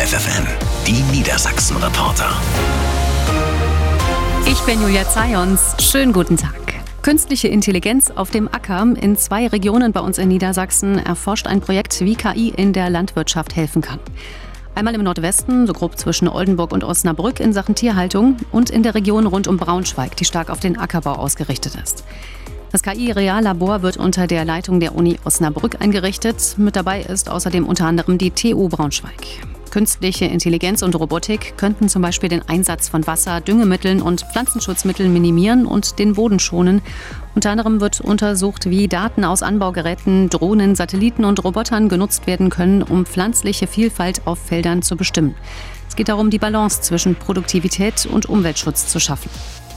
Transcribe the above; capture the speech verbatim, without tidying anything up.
Live F M, die Niedersachsen-Reporter. Ich bin Julia Zajons. Schönen guten Tag. Künstliche Intelligenz auf dem Acker. In zwei Regionen bei uns in Niedersachsen erforscht ein Projekt, wie K I in der Landwirtschaft helfen kann. Einmal im Nordwesten, so grob zwischen Oldenburg und Osnabrück in Sachen Tierhaltung, und in der Region rund um Braunschweig, die stark auf den Ackerbau ausgerichtet ist. Das K I-Reallabor wird unter der Leitung der Uni Osnabrück eingerichtet. Mit dabei ist außerdem unter anderem die T U Braunschweig. Künstliche Intelligenz und Robotik könnten zum Beispiel den Einsatz von Wasser, Düngemitteln und Pflanzenschutzmitteln minimieren und den Boden schonen. Unter anderem wird untersucht, wie Daten aus Anbaugeräten, Drohnen, Satelliten und Robotern genutzt werden können, um pflanzliche Vielfalt auf Feldern zu bestimmen. Es geht darum, die Balance zwischen Produktivität und Umweltschutz zu schaffen.